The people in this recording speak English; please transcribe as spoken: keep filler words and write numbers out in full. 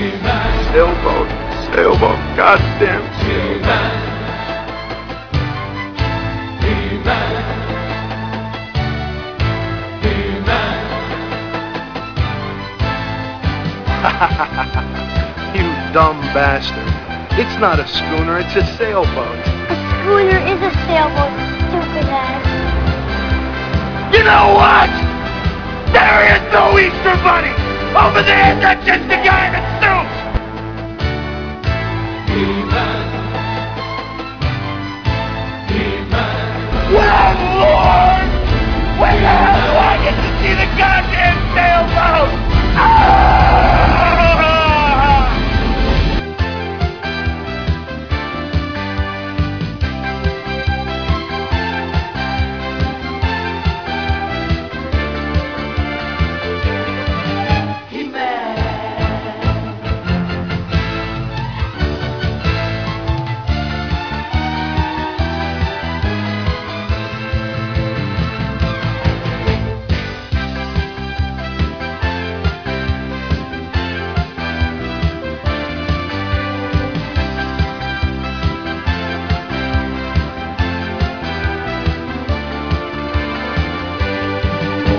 Sailboat, sailboat, goddamn sailboat. You dumb bastard. It's not a schooner, it's a sailboat. A schooner is a sailboat, stupid ass. You know what? There is no Easter Bunny! Over there, that's just the guy in a suit! He-Man. He-Man. Well, Lord! Where the hell do I get to see the goddamn